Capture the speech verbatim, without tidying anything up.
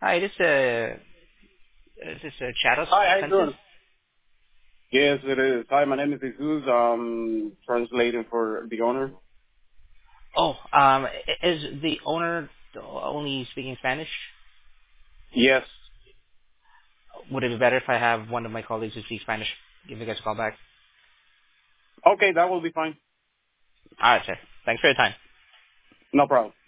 Hi, this uh, is this uh, Chatos Hi, how you Fences? doing? Yes, it is. Hi, my name is Jesus. I'm translating for the owner. Oh, um, i- is the owner only speaking Spanish? Yes. Would it be better if I have one of my colleagues who speaks Spanish give you guys a call back? Okay, that will be fine. All right, sir. Thanks for your time. No problem.